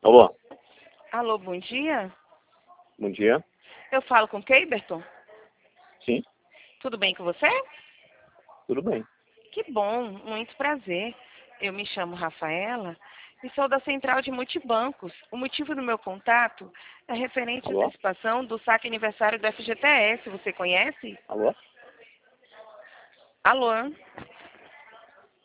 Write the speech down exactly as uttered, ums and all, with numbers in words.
Alô, Alô, bom dia. bom dia. Eu falo com Keiberton? Sim, Tudo bem com você? tudo bem. Que bom, muito prazer. Eu me chamo Rafaela e sou da Central de Multibancos. O motivo do meu contato é referente à Alô, antecipação do saque aniversário do F G T S. Você conhece? alô, Alô?